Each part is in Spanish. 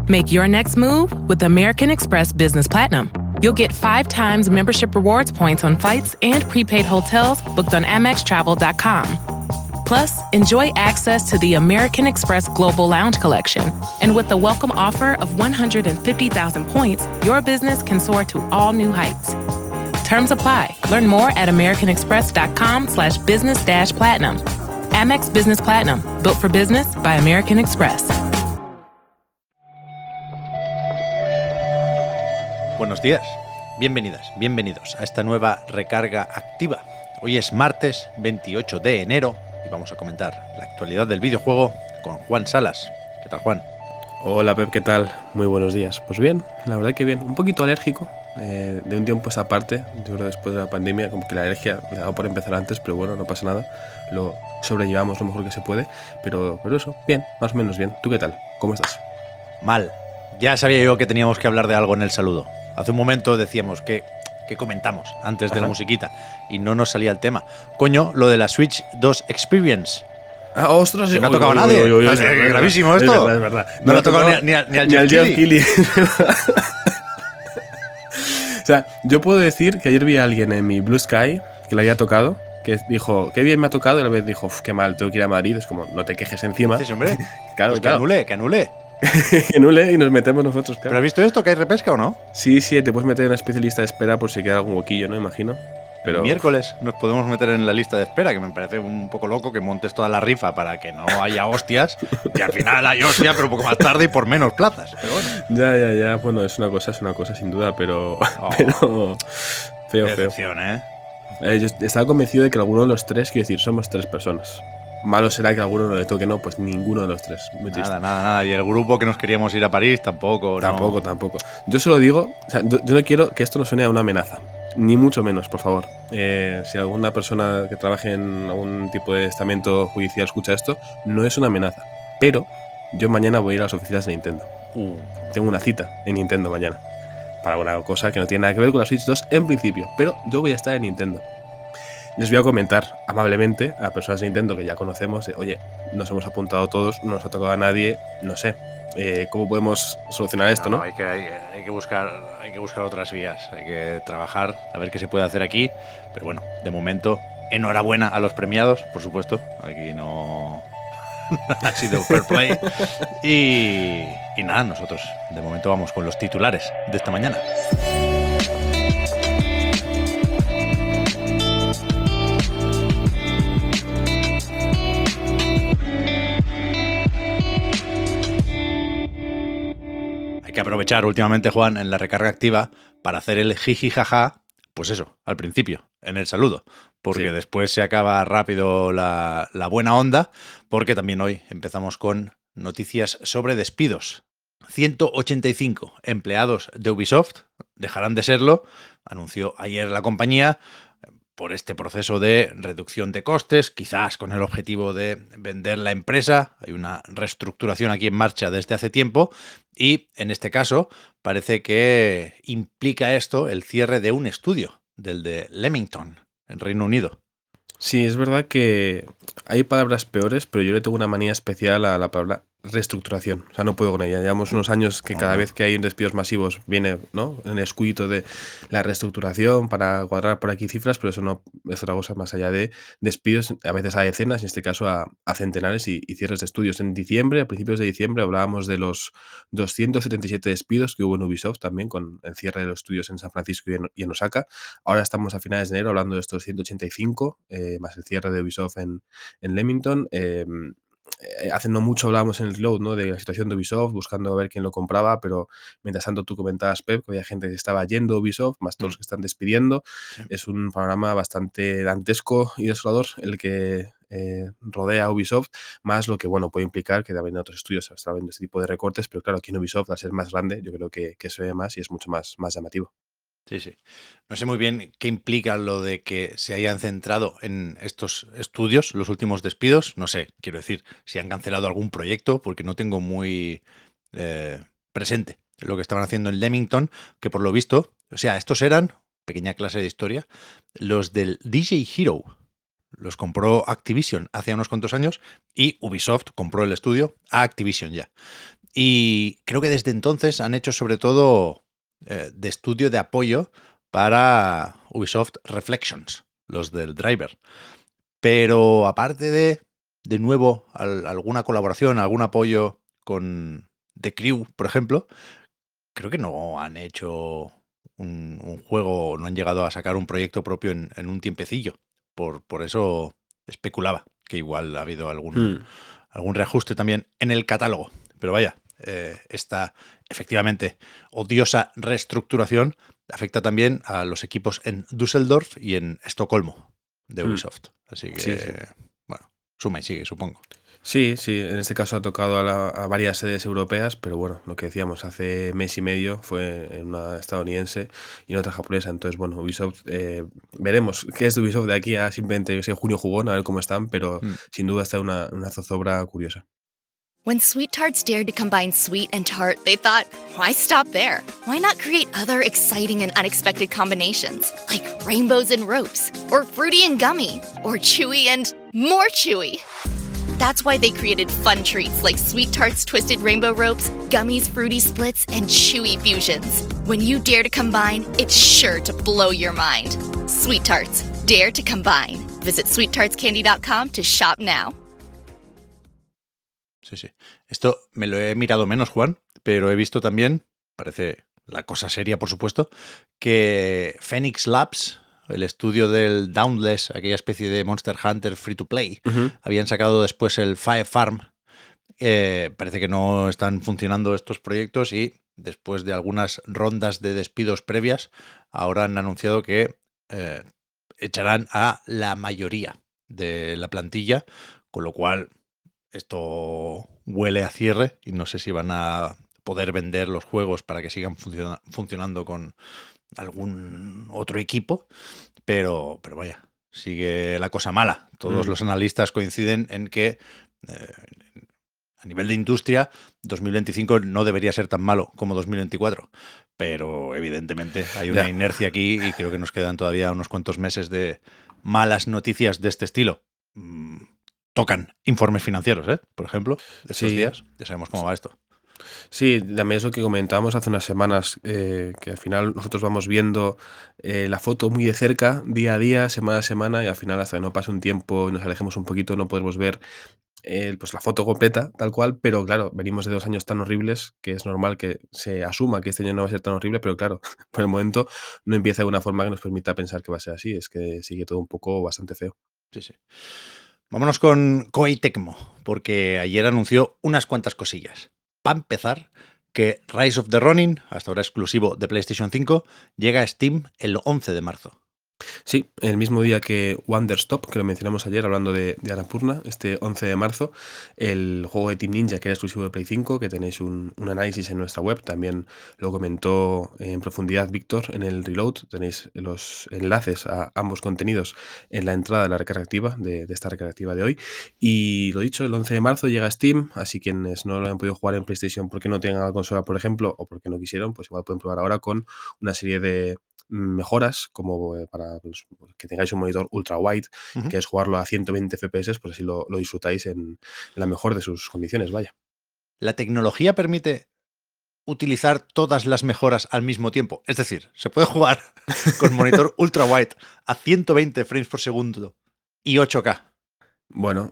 Make your next move with American Express Business Platinum. You'll get 5 times membership rewards points on flights and prepaid hotels booked on AmexTravel.com. Plus, enjoy access to the American Express Global Lounge Collection. And with the welcome offer of 150,000 points, your business can soar to all new heights. Terms apply. Learn more at americanexpress.com/business-platinum. Amex Business Platinum. Built for business by American Express. Buenos días. Bienvenidas, bienvenidos a esta nueva recarga activa. Hoy es martes 28 de enero y vamos a comentar la actualidad del videojuego con Juan Salas. ¿Qué tal, Juan? Hola, Pep, ¿qué tal? Muy buenos días. Pues bien, la verdad que bien. Un poquito alérgico de un tiempo a esa parte. Yo creo que después de la pandemia, como que la alergia le ha dado por empezar antes, pero bueno, no pasa nada. Lo sobrellevamos lo mejor que se puede. Pero eso, bien, más o menos bien. ¿Tú qué tal? ¿Cómo estás? Mal. Ya sabía yo que teníamos que hablar de algo en el saludo. Hace un momento decíamos que comentamos antes de la musiquita y no nos salía el tema. Coño, lo de la Switch 2 Experience. Ah, ostras, no ha tocado a nadie. Es gravísimo esto. Es verdad. No lo ha tocado ni al Jeff Keighley. O sea, yo puedo decir que ayer vi a alguien en mi Blue Sky que le había tocado, que dijo, qué bien me ha tocado, y a la vez dijo, qué mal, tengo que ir a Madrid. Es como, no te quejes encima. Sí, hombre. Claro, pues claro. Que anule. Que anule y nos metemos nosotros, claro. ¿Pero has visto esto? ¿Que hay repesca o no? Sí, te puedes meter en una especialista de espera por si queda algún huequillo, ¿no? Imagino. Pero El miércoles nos podemos meter en la lista de espera, que me parece un poco loco que montes toda la rifa para que no haya hostias y al final hay hostia, pero un poco más tarde y por menos plazas. Pero bueno. Ya. Bueno, es una cosa sin duda, pero. Oh, pero feo. Decepción, ¿eh? Yo estaba convencido de que alguno de los tres, quiero decir, somos 3 personas. Malo será que a alguno no le toque, no, pues ninguno de los 3. Muy triste. Nada. Y el grupo que nos queríamos ir a París tampoco. Tampoco. Yo solo digo, o sea, yo no quiero que esto no suene a una amenaza. Ni mucho menos, por favor. Si alguna persona que trabaje en algún tipo de estamento judicial escucha esto, no es una amenaza. Pero yo mañana voy a ir a las oficinas de Nintendo. Tengo una cita en Nintendo mañana. Para una cosa que no tiene nada que ver con la Switch 2 en principio. Pero yo voy a estar en Nintendo. Les voy a comentar amablemente a personas de Nintendo que ya conocemos, oye, nos hemos apuntado todos, no nos ha tocado a nadie, no sé, ¿cómo podemos solucionar esto, no? Hay que buscar otras vías, hay que trabajar, a ver qué se puede hacer aquí, pero bueno, de momento, enhorabuena a los premiados, por supuesto, aquí no ha sido fair play, y nada, nosotros de momento vamos con los titulares de esta mañana. Que aprovechar últimamente, Juan, en la recarga activa para hacer el jiji jaja, pues eso, al principio, en el saludo, porque después se acaba rápido la buena onda, porque también hoy empezamos con noticias sobre despidos. 185 empleados de Ubisoft dejarán de serlo, anunció ayer la compañía, por este proceso de reducción de costes, quizás con el objetivo de vender la empresa. Hay una reestructuración aquí en marcha desde hace tiempo y, en este caso, parece que implica esto el cierre de un estudio, del de Leamington, en Reino Unido. Sí, es verdad que hay palabras peores, pero yo le tengo una manía especial a la palabra reestructuración. O sea, no puedo con ella. Llevamos unos años que cada vez que hay despidos masivos viene, ¿no?, en el escudito de la reestructuración para cuadrar por aquí cifras, pero eso no es otra cosa más allá de despidos, a veces a decenas, en este caso a centenares y cierres de estudios. En diciembre, a principios de diciembre, hablábamos de los 277 despidos que hubo en Ubisoft también, con el cierre de los estudios en San Francisco y en Osaka. Ahora estamos a finales de enero hablando de estos 185, más el cierre de Ubisoft en Leamington. Hace no mucho hablábamos en el Reload, ¿no?, de la situación de Ubisoft, buscando a ver quién lo compraba, pero mientras tanto tú comentabas, Pep, que había gente que estaba yendo a Ubisoft, más todos los que están despidiendo. Sí. Es un panorama bastante dantesco y desolador el que rodea a Ubisoft, más lo que, bueno, puede implicar que también en otros estudios se está viendo este tipo de recortes, pero claro, aquí en Ubisoft, al ser más grande, yo creo que se ve más y es mucho más llamativo. Sí. No sé muy bien qué implica lo de que se hayan centrado en estos estudios, los últimos despidos. No sé, quiero decir, si han cancelado algún proyecto, porque no tengo muy presente lo que estaban haciendo en Leamington, que por lo visto, o sea, estos eran, pequeña clase de historia, los del DJ Hero. Los compró Activision hace unos cuantos años y Ubisoft compró el estudio a Activision ya. Y creo que desde entonces han hecho sobre todo de estudio de apoyo para Ubisoft Reflections, los del driver. Pero aparte de nuevo, alguna colaboración, algún apoyo con The Crew, por ejemplo, creo que no han hecho un juego, no han llegado a sacar un proyecto propio en un tiempecillo. Por eso especulaba que igual ha habido algún reajuste también en el catálogo. Pero vaya, esta efectivamente odiosa reestructuración afecta también a los equipos en Düsseldorf y en Estocolmo de Ubisoft. Así que, Sí, sí. bueno, suma y sigue, supongo. Sí, sí, en este caso ha tocado a varias sedes europeas, pero bueno, lo que decíamos, hace mes y medio fue en una estadounidense y en otra japonesa. Entonces, bueno, Ubisoft, veremos qué es de Ubisoft de aquí a simplemente ese junio jugón, a ver cómo están, pero Mm. sin duda está una zozobra curiosa. When Sweet Tarts dared to combine sweet and tart, they thought, why stop there? Why not create other exciting and unexpected combinations, like rainbows and ropes, or fruity and gummy, or chewy and more chewy? That's why they created fun treats like Sweet Tarts Twisted Rainbow Ropes, Gummies Fruity Splits, and Chewy Fusions. When you dare to combine, it's sure to blow your mind. Sweet Tarts, dare to combine. Visit sweettartscandy.com to shop now. Sí, sí. Esto me lo he mirado menos, Juan, pero he visto también, parece la cosa seria, por supuesto, que Phoenix Labs, el estudio del Dauntless, aquella especie de Monster Hunter free to play, habían sacado después el Fire Farm. Parece que no están funcionando estos proyectos y después de algunas rondas de despidos previas, ahora han anunciado que echarán a la mayoría de la plantilla, con lo cual esto huele a cierre y no sé si van a poder vender los juegos para que sigan funcionando con algún otro equipo, pero vaya, sigue la cosa mala. Todos los analistas coinciden en que a nivel de industria 2025 no debería ser tan malo como 2024, pero evidentemente hay una inercia aquí y creo que nos quedan todavía unos cuantos meses de malas noticias de este estilo. Tocan informes financieros, por ejemplo, de estos días. Ya sabemos cómo va esto. Sí, también es lo que comentábamos hace unas semanas, que al final nosotros vamos viendo la foto muy de cerca, día a día, semana a semana, y al final hasta que no pase un tiempo y nos alejemos un poquito no podemos ver pues la foto completa, tal cual, pero claro, venimos de 2 años tan horribles que es normal que se asuma que este año no va a ser tan horrible, pero claro, por el momento no empieza de una forma que nos permita pensar que va a ser así, es que sigue todo un poco bastante feo. Sí, sí. Vámonos con Koei Tecmo, porque ayer anunció unas cuantas cosillas. Para empezar, que Rise of the Ronin, hasta ahora exclusivo de PlayStation 5, llega a Steam el 11 de marzo. Sí, el mismo día que Wonderstop, que lo mencionamos ayer hablando de Annapurna, este 11 de marzo, el juego de Team Ninja que era exclusivo de Play 5, que tenéis un análisis en nuestra web, también lo comentó en profundidad Víctor en el Reload, tenéis los enlaces a ambos contenidos en la entrada de la recarga activa, de esta recarga activa de hoy. Y lo dicho, el 11 de marzo llega a Steam, así quienes no lo han podido jugar en PlayStation porque no tengan la consola, por ejemplo, o porque no quisieron, pues igual pueden probar ahora con una serie de mejoras como para pues, que tengáis un monitor ultra wide, que es jugarlo a 120 FPS, pues así lo disfrutáis en la mejor de sus condiciones, vaya. ¿La tecnología permite utilizar todas las mejoras al mismo tiempo? Es decir, ¿se puede jugar con monitor ultra wide a 120 frames por segundo y 8K? Bueno,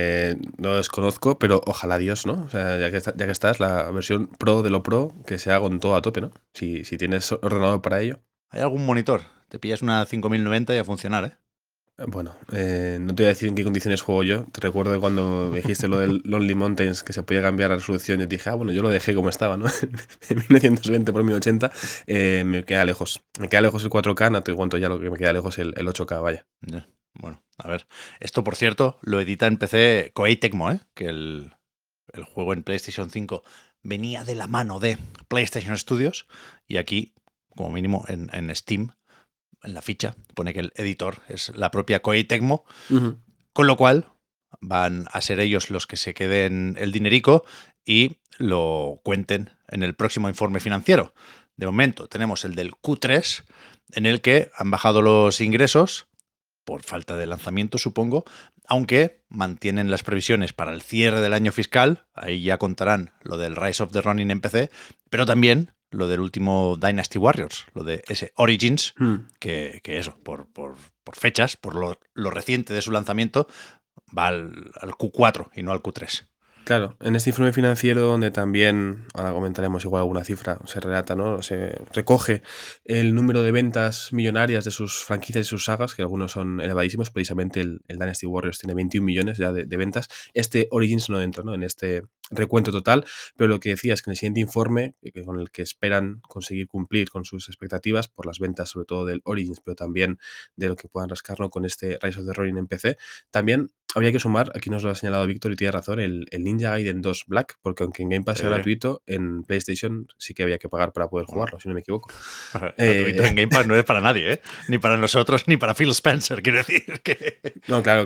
no desconozco, pero ojalá Dios, ¿no? O sea, ya que estás, la versión pro de lo pro, que se haga con todo a tope, ¿no? Si tienes ordenador para ello. ¿Hay algún monitor? Te pillas una 5090 y a funcionar, ¿eh? Bueno, no te voy a decir en qué condiciones juego yo. Te recuerdo cuando me dijiste lo del Lonely Mountains, que se podía cambiar la resolución. Yo dije, bueno, yo lo dejé como estaba, ¿no? En 1920 por 1080. Me queda lejos. Me queda lejos el 4K, no te cuento ya lo que me queda lejos el 8K, vaya. Bueno, a ver. Esto, por cierto, lo edita en PC Koei Tecmo, que el juego en PlayStation 5 venía de la mano de PlayStation Studios y aquí, como mínimo, en Steam, en la ficha, pone que el editor es la propia Koei Tecmo, con lo cual van a ser ellos los que se queden el dinerico y lo cuenten en el próximo informe financiero. De momento tenemos el del Q3, en el que han bajado los ingresos, por falta de lanzamiento, supongo, aunque mantienen las previsiones para el cierre del año fiscal. Ahí ya contarán lo del Rise of the Ronin en PC, pero también lo del último Dynasty Warriors, lo de ese Origins, que eso, por fechas, por lo reciente de su lanzamiento, va al Q4 y no al Q3. Claro, en este informe financiero donde también, ahora comentaremos igual alguna cifra, se relata, ¿no? Se recoge el número de ventas millonarias de sus franquicias y sus sagas, que algunos son elevadísimos, precisamente el Dynasty Warriors tiene 21 millones ya de ventas. Este Origins no entra, ¿no?, en este recuento total, pero lo que decía es que en el siguiente informe, con el que esperan conseguir cumplir con sus expectativas por las ventas, sobre todo del Origins, pero también de lo que puedan rascar, ¿no?, con este Rise of the Ronin en PC, también habría que sumar, aquí nos lo ha señalado Víctor y tiene razón, el Ninja Gaiden 2 Black, porque aunque en Game Pass es gratuito, en PlayStation sí que había que pagar para poder jugarlo, si no me equivoco. Gratuito en Game Pass no es para nadie, ¿eh? Ni para nosotros, ni para Phil Spencer, quiero decir que... No, claro.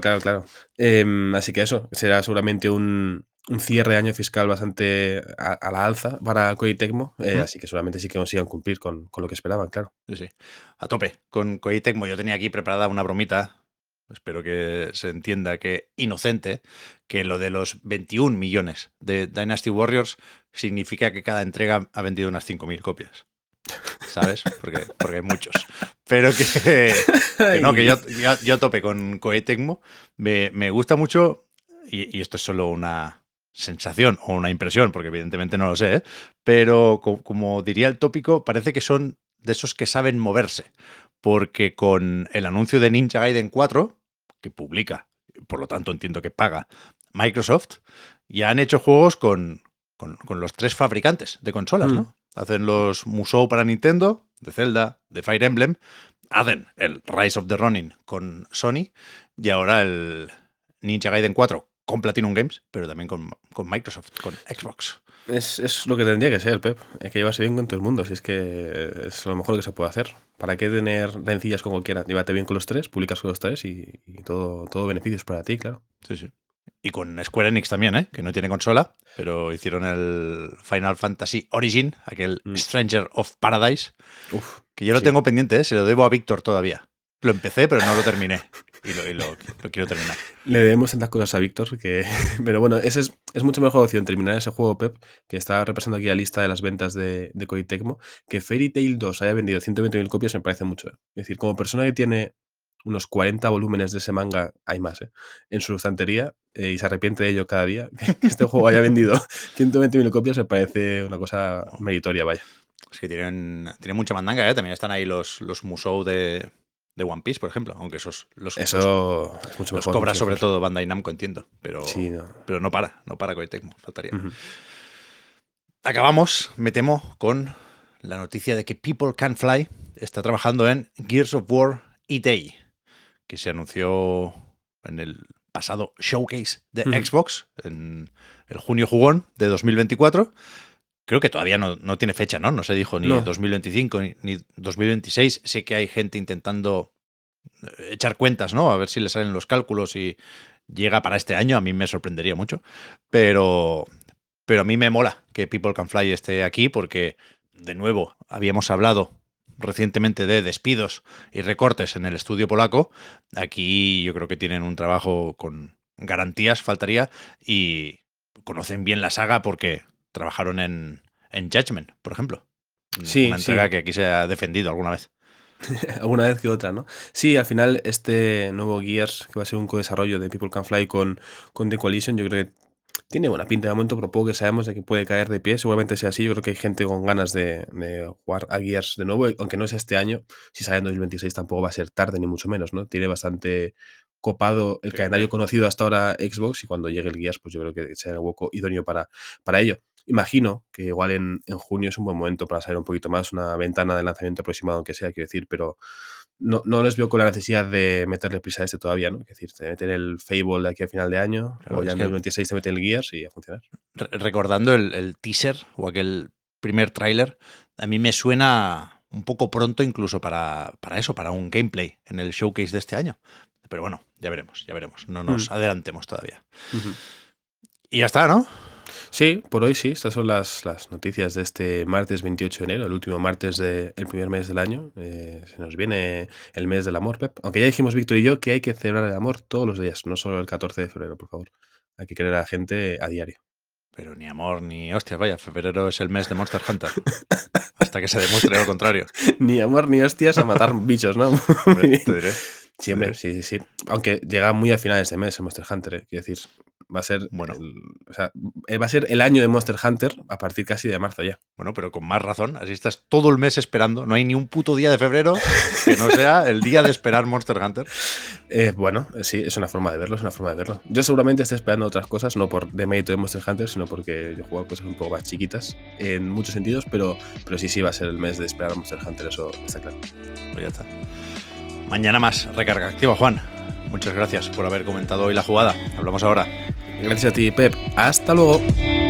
Así que eso, será seguramente un cierre de año fiscal bastante a la alza para Koei Tecmo, así que seguramente sí que consigan cumplir con lo que esperaban, claro. Sí. A tope. Con Koei Tecmo yo tenía aquí preparada una bromita, espero que se entienda que inocente, que lo de los 21 millones de Dynasty Warriors significa que cada entrega ha vendido unas 5.000 copias. ¿Sabes? Porque hay muchos. Pero que no, que yo a tope con Koei Tecmo. Me gusta mucho, y esto es solo una sensación o una impresión, porque evidentemente no lo sé, ¿eh? Pero como diría el tópico, parece que son de esos que saben moverse. Porque con el anuncio de Ninja Gaiden 4, que publica, por lo tanto entiendo que paga Microsoft, ya han hecho juegos con los 3 fabricantes de consolas, ¿no? Hacen los Musou para Nintendo, de Zelda, de Fire Emblem, hacen el Rise of the Ronin con Sony y ahora el Ninja Gaiden 4 con Platinum Games, pero también con Microsoft, con Xbox. Es lo que tendría que ser, Pep. Hay que llevarse bien con todo el mundo, si es que es lo mejor que se puede hacer. ¿Para qué tener rencillas con cualquiera? Llévate bien con los 3, publicas con los 3 y todo beneficios para ti, claro. Sí. Y con Square Enix también, ¿eh? Que no tiene consola, pero hicieron el Final Fantasy Origin, aquel Stranger of Paradise, que yo lo tengo pendiente, ¿eh? Se lo debo a Víctor todavía. Lo empecé, pero no lo terminé. Y lo quiero terminar. Le debemos tantas cosas a Víctor que... Pero bueno, es mucho mejor opción terminar ese juego, Pep, que está repasando aquí la lista de las ventas de Koei Tecmo, que Fairy Tail 2 haya vendido 120.000 copias me parece mucho. Es decir, como persona que tiene unos 40 volúmenes de ese manga, hay más, en su estantería, y se arrepiente de ello cada día, que este juego haya vendido 120.000 copias me parece una cosa meritoria, vaya. Es que tienen mucha mandanga, ¿eh? También están ahí los Musou de One Piece, por ejemplo, aunque eso es mucho mejor, cobra sobre todo Bandai Namco, entiendo, pero, sí, no. Pero no para Koei Tecmo, faltaría. Acabamos, me temo, con la noticia de que People Can Fly está trabajando en Gears of War EA, que se anunció en el pasado showcase de Xbox, en el junio jugón de 2024. Creo que todavía no tiene fecha, ¿no? No se dijo ni 2025 ni 2026. Sé que hay gente intentando echar cuentas, ¿no? A ver si le salen los cálculos y llega para este año. A mí me sorprendería mucho. Pero a mí me mola que People Can Fly esté aquí porque, de nuevo, habíamos hablado recientemente de despidos y recortes en el estudio polaco. Aquí yo creo que tienen un trabajo con garantías, faltaría, y conocen bien la saga porque trabajaron en Judgment, por ejemplo. Sí, una entrega que aquí se ha defendido alguna vez. Alguna vez que otra, ¿no? Sí, al final este nuevo Gears, que va a ser un co-desarrollo de People Can Fly con The Coalition, yo creo que tiene buena pinta de momento, pero poco que sabemos de que puede caer de pie. Seguramente sea así. Yo creo que hay gente con ganas de jugar a Gears de nuevo, aunque no sea este año. Si sale en 2026 tampoco va a ser tarde, ni mucho menos, ¿no? Tiene bastante copado el calendario conocido hasta ahora Xbox, y cuando llegue el Gears, pues yo creo que será el hueco idóneo para ello. Imagino que igual en junio es un buen momento para saber un poquito más, una ventana de lanzamiento aproximado, aunque sea, quiero decir, pero no les veo con la necesidad de meterle prisa a este todavía, ¿no? Es decir, te meten el Fable de aquí a final de año, Claro, o ya en 2026 te meten el Gears y a funcionar. Recordando el teaser o aquel primer tráiler, a mí me suena un poco pronto incluso para eso, para un gameplay en el showcase de este año. Pero bueno, ya veremos. No nos adelantemos todavía. Y ya está, ¿no? Sí, por hoy sí. Estas son las noticias de este martes 28 de enero, el último martes del primer mes del año. Se nos viene el mes del amor, Pep. Aunque ya dijimos Víctor y yo que hay que celebrar el amor todos los días, no solo el 14 de febrero, por favor. Hay que querer a la gente a diario. Pero ni amor ni hostias, vaya, febrero es el mes de Monster Hunter. Hasta que se demuestre lo contrario. Ni amor ni hostias a matar bichos, ¿no? Hombre, te diré. Sí, hombre, sí. Aunque llega muy a finales de mes el Monster Hunter, quiero decir, va a ser Bueno. va a ser el año de Monster Hunter a partir casi de marzo ya. Bueno, pero con más razón, así estás todo el mes esperando. No hay ni un puto día de febrero que no sea el día de esperar Monster Hunter. Bueno, sí, es una forma de verlo, Yo seguramente estoy esperando otras cosas, no por de mérito de Monster Hunter, sino porque yo juego cosas un poco más chiquitas en muchos sentidos, pero sí va a ser el mes de esperar a Monster Hunter, eso está claro. Pues ya está. Mañana más recarga activa, Juan. Muchas gracias por haber comentado hoy la jugada. Hablamos ahora. Gracias a ti, Pep. Hasta luego.